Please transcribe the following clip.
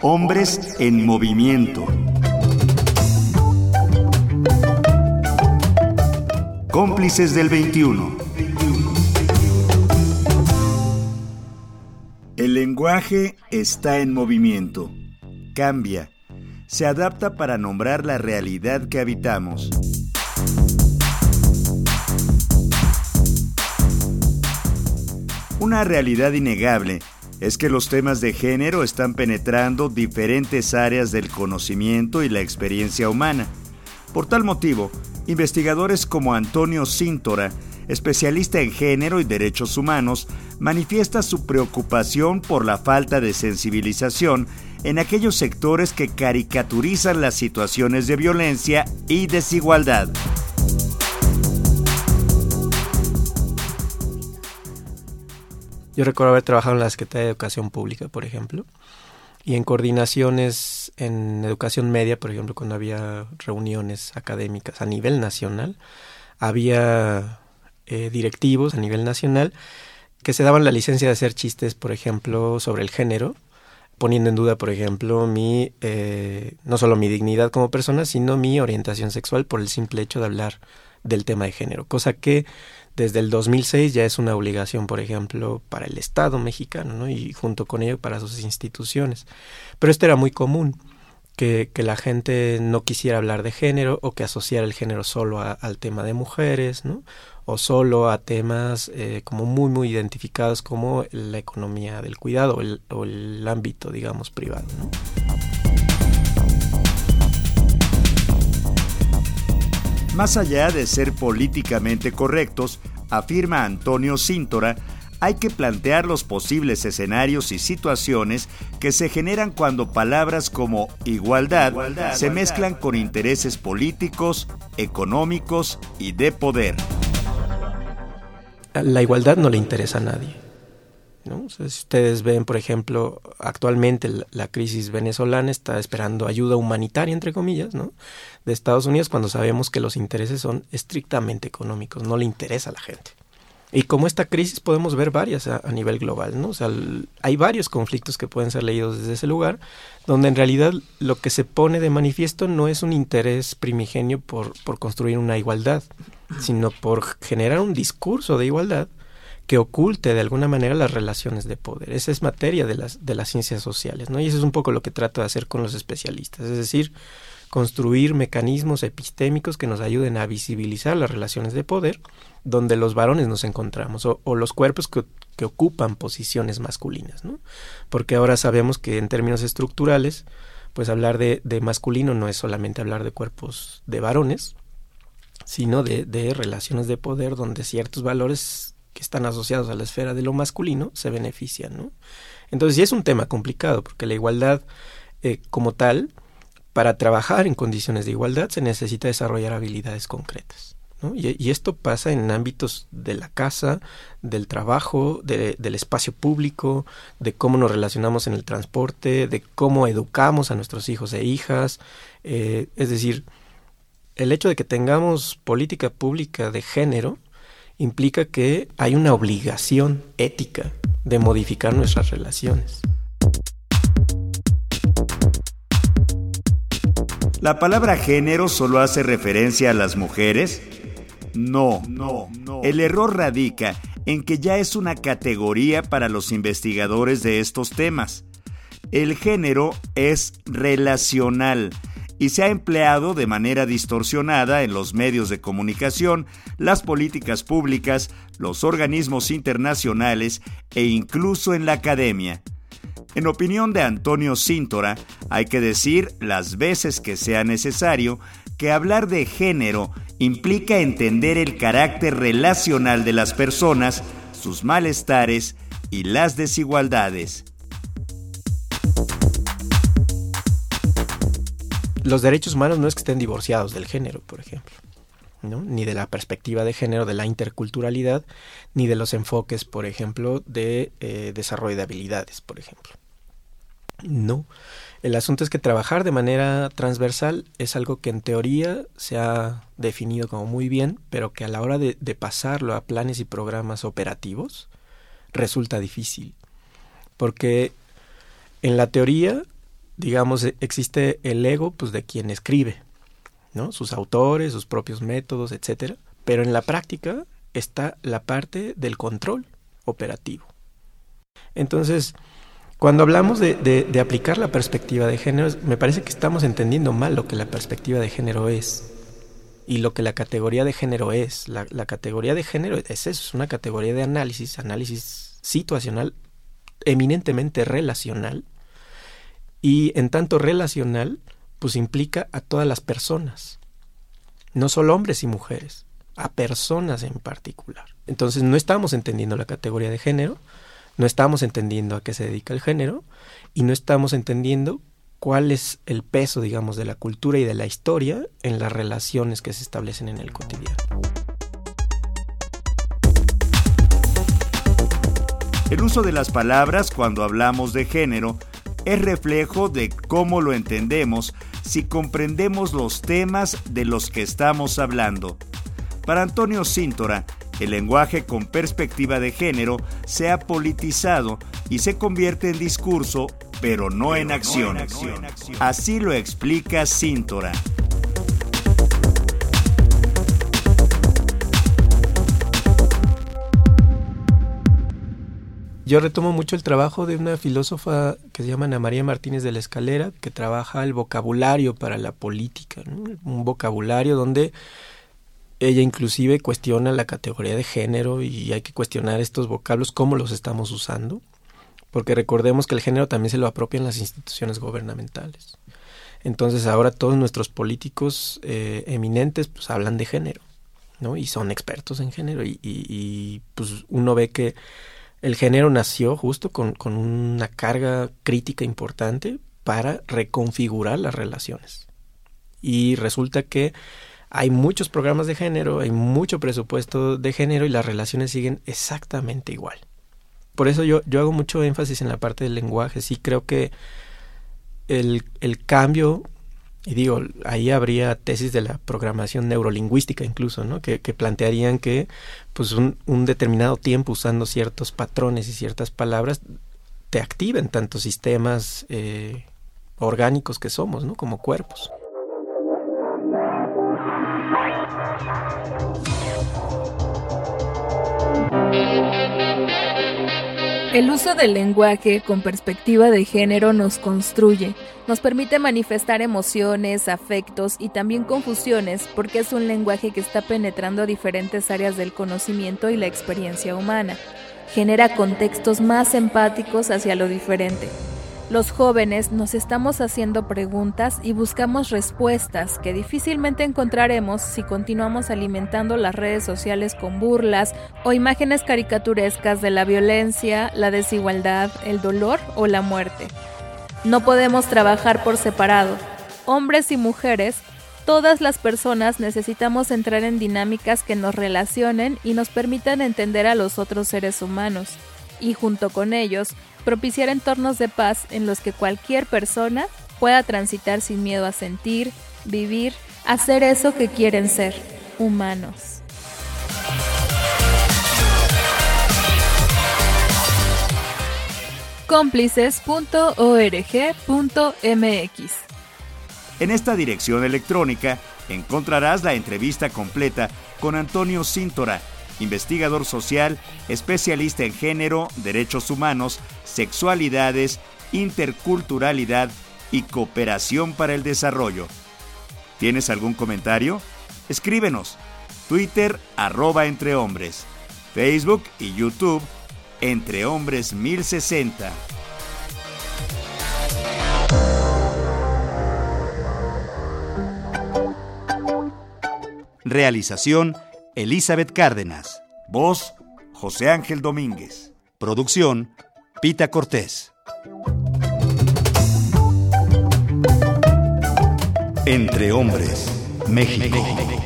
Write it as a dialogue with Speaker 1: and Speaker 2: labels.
Speaker 1: Hombres en movimiento. Cómplices del 21. El lenguaje está en movimiento. Cambia. Se adapta para nombrar la realidad que habitamos. Una realidad innegable es que los temas de género están penetrando diferentes áreas del conocimiento y la experiencia humana. Por tal motivo, investigadores como Antonio Síntora, especialista en género y derechos humanos, manifiesta su preocupación por la falta de sensibilización en aquellos sectores que caricaturizan las situaciones de violencia y desigualdad.
Speaker 2: Yo recuerdo haber trabajado en la Secretaría de Educación Pública, por ejemplo, y en coordinaciones en educación media, por ejemplo, cuando había reuniones académicas a nivel nacional, había directivos a nivel nacional que se daban la licencia de hacer chistes, por ejemplo, sobre el género, poniendo en duda, por ejemplo, no solo mi dignidad como persona, sino mi orientación sexual por el simple hecho de hablar del tema de género, cosa que desde el 2006 ya es una obligación, por ejemplo, para el Estado mexicano, ¿no? Y junto con ello para sus instituciones. Pero esto era muy común, que la gente no quisiera hablar de género o que asociara el género solo al tema de mujeres, ¿no? O solo a temas como muy identificados como la economía del cuidado o el ámbito, digamos, privado, ¿no?
Speaker 1: Más allá de ser políticamente correctos, afirma Antonio Síntora, hay que plantear los posibles escenarios y situaciones que se generan cuando palabras como igualdad se mezclan con intereses políticos, económicos y de poder.
Speaker 2: La igualdad no le interesa a nadie, ¿no? O sea, si ustedes ven, por ejemplo, actualmente la crisis venezolana está esperando ayuda humanitaria, entre comillas, ¿no?, de Estados Unidos, cuando sabemos que los intereses son estrictamente económicos, no le interesa a la gente. Y como esta crisis podemos ver varias a nivel global, ¿no? O sea, hay varios conflictos que pueden ser leídos desde ese lugar, donde en realidad lo que se pone de manifiesto no es un interés primigenio por construir una igualdad, sino por generar un discurso de igualdad que oculte de alguna manera las relaciones de poder. Esa es materia de las ciencias sociales, ¿no? Y eso es un poco lo que trato de hacer con los especialistas, es decir, construir mecanismos epistémicos que nos ayuden a visibilizar las relaciones de poder donde los varones nos encontramos o los cuerpos que ocupan posiciones masculinas, ¿no? Porque ahora sabemos que en términos estructurales, pues hablar de masculino no es solamente hablar de cuerpos de varones, sino de relaciones de poder donde ciertos valores que están asociados a la esfera de lo masculino se benefician, ¿no? Entonces sí es un tema complicado porque la igualdad como tal, para trabajar en condiciones de igualdad se necesita desarrollar habilidades concretas, ¿no? Y esto pasa en ámbitos de la casa, del trabajo, del espacio público, de cómo nos relacionamos en el transporte, de cómo educamos a nuestros hijos e hijas. Es decir, el hecho de que tengamos política pública de género implica que hay una obligación ética de modificar nuestras relaciones.
Speaker 1: ¿La palabra género solo hace referencia a las mujeres? No. El error radica en que ya es una categoría para los investigadores de estos temas. El género es relacional y se ha empleado de manera distorsionada en los medios de comunicación, las políticas públicas, los organismos internacionales e incluso en la academia. En opinión de Antonio Síntora, hay que decir las veces que sea necesario que hablar de género implica entender el carácter relacional de las personas, sus malestares y las desigualdades.
Speaker 2: Los derechos humanos no es que estén divorciados del género, por ejemplo, ¿no? Ni de la perspectiva de género, de la interculturalidad, ni de los enfoques, por ejemplo, de desarrollo de habilidades, por ejemplo. No. El asunto es que trabajar de manera transversal es algo que en teoría se ha definido como muy bien, pero que a la hora de pasarlo a planes y programas operativos resulta difícil. Porque en la teoría digamos, existe el ego pues de quien escribe, ¿no? Sus autores, sus propios métodos, etcétera. Pero en la práctica está la parte del control operativo. Entonces, cuando hablamos de aplicar la perspectiva de género, me parece que estamos entendiendo mal lo que la perspectiva de género es y lo que la categoría de género es. La categoría de género es eso, es una categoría de análisis situacional, eminentemente relacional, y en tanto relacional, pues implica a todas las personas, no solo hombres y mujeres, a personas en particular. Entonces no estamos entendiendo la categoría de género, no estamos entendiendo a qué se dedica el género y no estamos entendiendo cuál es el peso, digamos, de la cultura y de la historia en las relaciones que se establecen en el cotidiano.
Speaker 1: El uso de las palabras cuando hablamos de género es reflejo de cómo lo entendemos si comprendemos los temas de los que estamos hablando. Para Antonio Cíntora, el lenguaje con perspectiva de género se ha politizado y se convierte en discurso, pero no en acción. Así lo explica Cíntora.
Speaker 2: Yo retomo mucho el trabajo de una filósofa que se llama Ana María Martínez de la Escalera, que trabaja el vocabulario para la política, ¿no? Un vocabulario donde ella inclusive cuestiona la categoría de género y hay que cuestionar estos vocablos, cómo los estamos usando, porque recordemos que el género también se lo apropian las instituciones gubernamentales. Entonces ahora todos nuestros políticos eminentes pues hablan de género, ¿no? Y son expertos en género y pues uno ve que el género nació justo con una carga crítica importante para reconfigurar las relaciones. Y resulta que hay muchos programas de género, hay mucho presupuesto de género y las relaciones siguen exactamente igual. Por eso yo hago mucho énfasis en la parte del lenguaje. Sí creo que el cambio, y digo, ahí habría tesis de la programación neurolingüística incluso, ¿no? Que plantearían que pues un determinado tiempo usando ciertos patrones y ciertas palabras te activen tantos sistemas orgánicos que somos, ¿no? Como cuerpos.
Speaker 3: El uso del lenguaje con perspectiva de género nos construye, nos permite manifestar emociones, afectos y también confusiones porque es un lenguaje que está penetrando diferentes áreas del conocimiento y la experiencia humana. Genera contextos más empáticos hacia lo diferente. Los jóvenes nos estamos haciendo preguntas y buscamos respuestas que difícilmente encontraremos si continuamos alimentando las redes sociales con burlas o imágenes caricaturescas de la violencia, la desigualdad, el dolor o la muerte. No podemos trabajar por separado. Hombres y mujeres, todas las personas necesitamos entrar en dinámicas que nos relacionen y nos permitan entender a los otros seres humanos. Y junto con ellos, propiciar entornos de paz en los que cualquier persona pueda transitar sin miedo a sentir, vivir, hacer eso que quieren ser, humanos. cómplices.org.mx.
Speaker 1: En esta dirección electrónica encontrarás la entrevista completa con Antonio Cíntora, investigador social, especialista en género, derechos humanos, sexualidades, interculturalidad y cooperación para el desarrollo. ¿Tienes algún comentario? Escríbenos. Twitter, @entrehombres. Facebook y YouTube, Entre Hombres 1060. Realización, Elizabeth Cárdenas. Voz, José Ángel Domínguez. Producción, Pita Cortés. Entre Hombres, México.